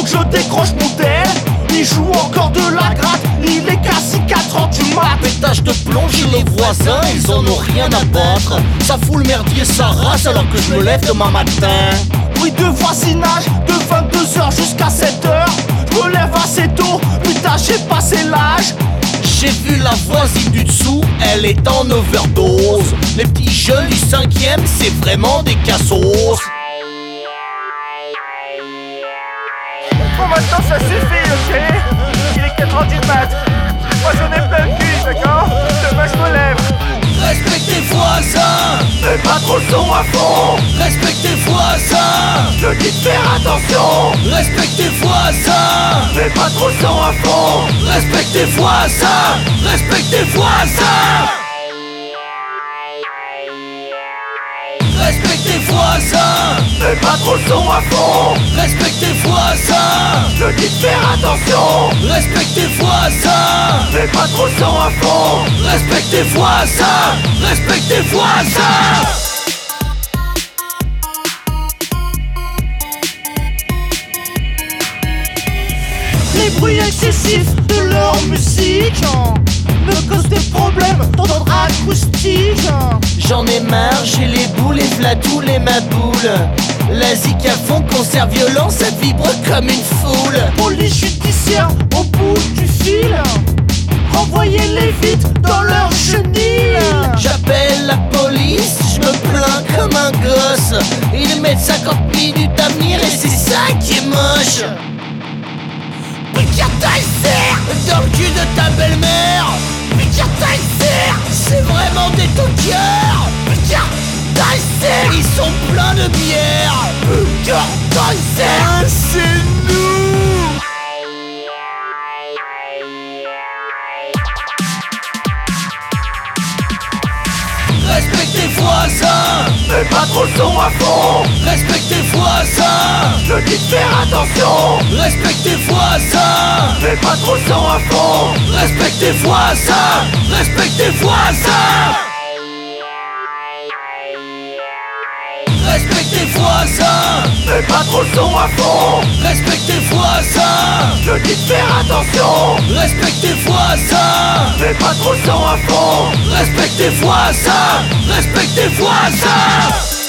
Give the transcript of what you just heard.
je décroche mon tel. Il joue encore de la gratte, il est quasi 4h du mat. Pétage de plomb chez les voisins, ils en ont rien à battre. Ça fout le merdier sa race alors que je me lève demain matin. Bruit de voisinage de 22h jusqu'à 7h. Je me lève assez tôt, putain j'ai passé l'âge. J'ai vu la voisine du dessous, elle est en overdose. Les petits jeunes du 5e, c'est vraiment des cassos. Bon maintenant ça suffit, ok? Il est 4h du mat. Moi j'en ai plein le cul, d'accord? Demain je me lève. Respecte tes voisins, Fais pas trop le son à fond. respecte tes voisins, Je dis de faire attention. respecte tes voisins, Fais pas trop le son à fond. respecte tes voisins, respecte tes voisins. Respecte tes voisins, Fais pas trop le son à fond. respecte tes voisins, Je dis de faire attention. respecte tes voisins, Fais pas trop le son à fond. respecte tes voisins, respecte tes voisins. Les bruits excessifs de leur musique me causent des problèmes d'ordre acoustique. J'en ai marre, j'ai les boules et v'là tous les maboules. La zik à fond, concert violent, ça vibre comme une foule. Police judiciaire au bout du fil. Renvoyez-les vite dans leur chenille. J'appelle la police, je me plains comme un gosse. Ils mettent 50 minutes à venir et c'est ça qui est moche. Putain dans le cul de ta belle-mère. Putain c'est vraiment des toqueurs. Putain ils sont pleins de bière. Putain c'est nous. Respecte tes voisins, Fais pas trop le son à fond. respecte tes voisins, Je dis de faire attention. respecte tes voisins, Fais pas trop le son à fond. respecte tes voisins, respecte tes voisins. Respecte tes voisins, Fais pas trop le son à fond. respecte tes voisins, Je dis de faire attention. respecte tes voisins, Fais pas trop le son à fond. respecte tes voisins, respecte tes voisins.